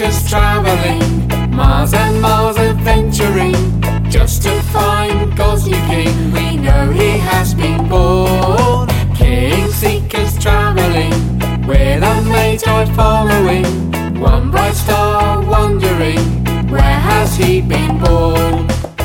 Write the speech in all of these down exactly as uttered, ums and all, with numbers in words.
seekers travelling, miles and miles adventuring, just to find God's new King. We know he has been born. King seekers travelling, with a Magi following, one bright star wondering, where has he been born?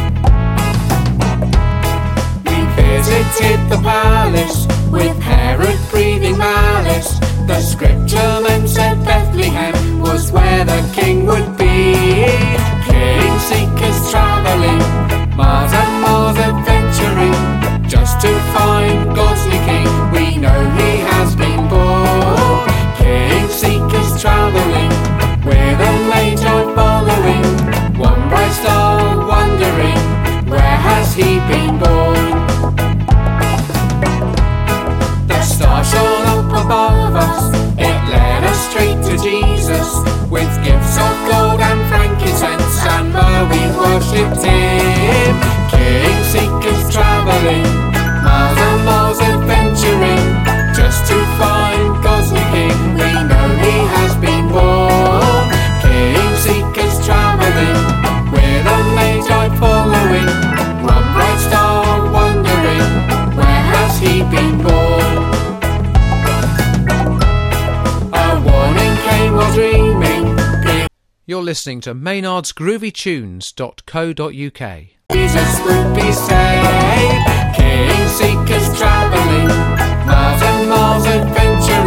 We visited the palace, with Herod breathing malice. The scripture men said Bethlehem was where the king would be. King seekers travelling, miles and miles adventuring, just to find God's new King. We know he has been born. King seekers travelling, with a Magi following, one bright star wondering, where has he been born? The star shone up above us, it led us straight to Jesus. With gifts of gold and frankincense and myrrh we worshipped him. King seekers travelling, miles and miles adventuring, just to find God's new King. We know he has been born. King seekers travelling, with a Magi following, one bright star wondering, where has he been born? A warning came while dreaming. You're listening to maynards groovy tunes dot co dot uk. Jesus would be saved. King seekers travelling, miles and miles adventuring,